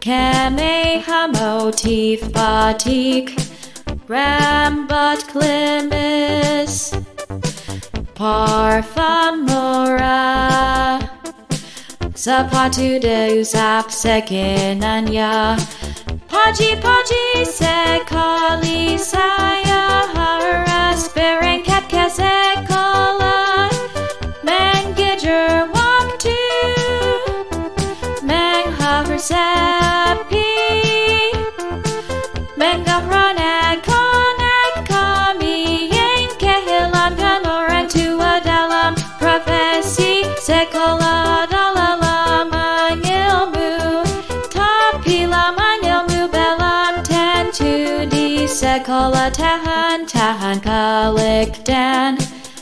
Kameha motif batik Rambat klimis Parfum mora Zapatu de usap sekinanya Paji sekali saya haras Bereng katka sekola Menggejar waktu Menghafar sepi Menggahranak konak kami Yang kehilangan orang tua dalam profesi sekolah dalam ilmu Tapi lama ilmu belum tentu di sekolah tahan kalik dan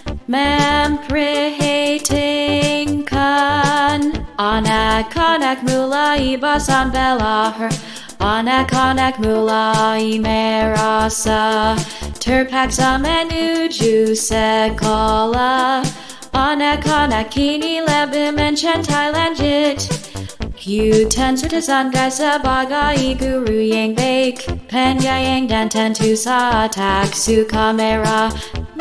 memprihatinkan Anak-anak mulai bosan belajar Anak-anak mulai merasa terpaksa menuju sekolah Anak-anak kini lebih mencintai lanjut Hutan Sutazanggai sebagai guru yang baik Penyayang dan tentu saja suka merah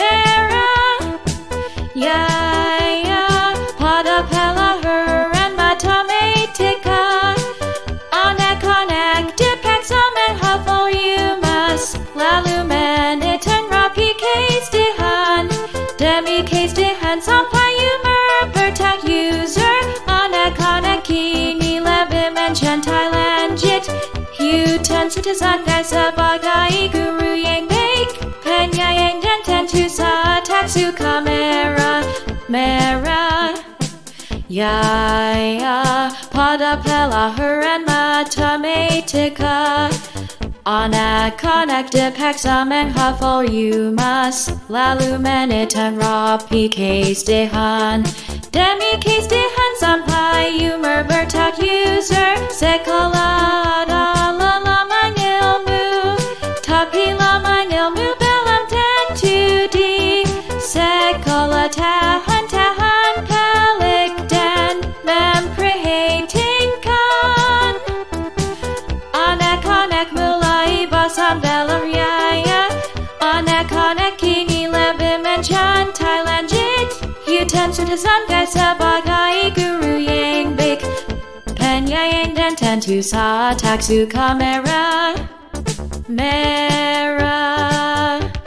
Ya, pada pelajaran matematika Anak-anak dipaksa menghafal yumas Lalu menitan rapi kesedihan Demi kesedihan sampai yumar bertak user Anak-anak kini lebih mencintai lanjut Hutan Sutazanggai sebagai guru yang baik Penyayang dan tentu saja suka merah Ya, pada pelajaran matematika Anak-anak dipaksa menghafal yumas Lalu menitan rapi kesedihan Demi kesedihan sampai yumar bertak user Sekolah dalam ilmu Tapi lama ilmu belum tentu di sekolah tahan pelik dan memprihatinkan Anak-anak mulai bosan belajar Anak-anak kini lebih mencintai lanjut Hutan Sutazanggai sebagai guru yang baik Penyayang dan tentu saja suka merah